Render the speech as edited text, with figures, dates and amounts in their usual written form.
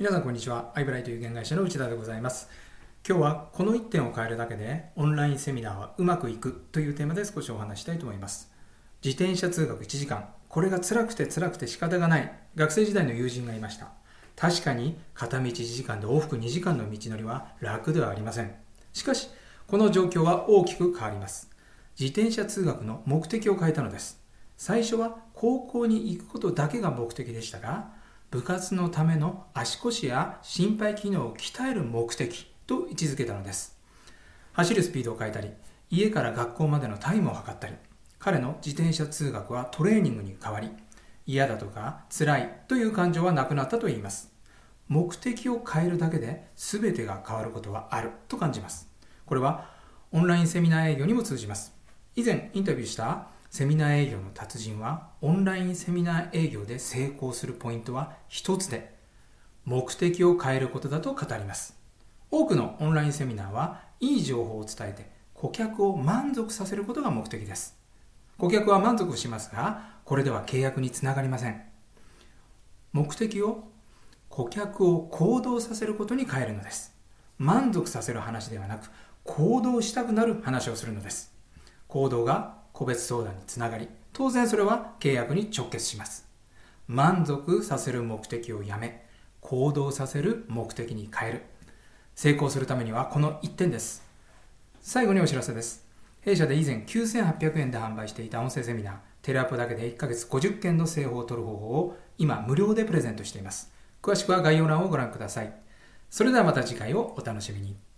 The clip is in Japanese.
皆さんこんにちは。アイブライという言語会社の内田でございます。今日はこの1点を変えるだけでオンラインセミナーはうまくいくというテーマで少しお話したいと思います。自転車通学1時間、これが辛くて仕方がない学生時代の友人がいました。確かに片道1時間で往復2時間の道のりは楽ではありません。しかしこの状況は大きく変わります。自転車通学の目的を変えたのです。最初は高校に行くことだけが目的でしたが、部活のための足腰や心肺機能を鍛える目的と位置づけたのです。走るスピードを変えたり、家から学校までのタイムを測ったり、彼の自転車通学はトレーニングに変わり、嫌だとか辛いという感情はなくなったと言います。目的を変えるだけで全てが変わることはあると感じます。これはオンラインセミナー営業にも通じます。以前インタビューしたセミナー営業の達人は、オンラインセミナー営業で成功するポイントは一つで、目的を変えることだと語ります。多くのオンラインセミナーはいい情報を伝えて顧客を満足させることが目的です。顧客は満足しますが、これでは契約につながりません。目的を顧客を行動させることに変えるのです。満足させる話ではなく、行動したくなる話をするのです。行動が個別相談につながり、当然それは契約に直結します。満足させる目的をやめ、行動させる目的に変える。成功するためにはこの1点です。最後にお知らせです。弊社で以前9800円で販売していた音声セミナー、テレアポだけで1ヶ月50件の製法を取る方法を今無料でプレゼントしています。詳しくは概要欄をご覧ください。それではまた次回をお楽しみに。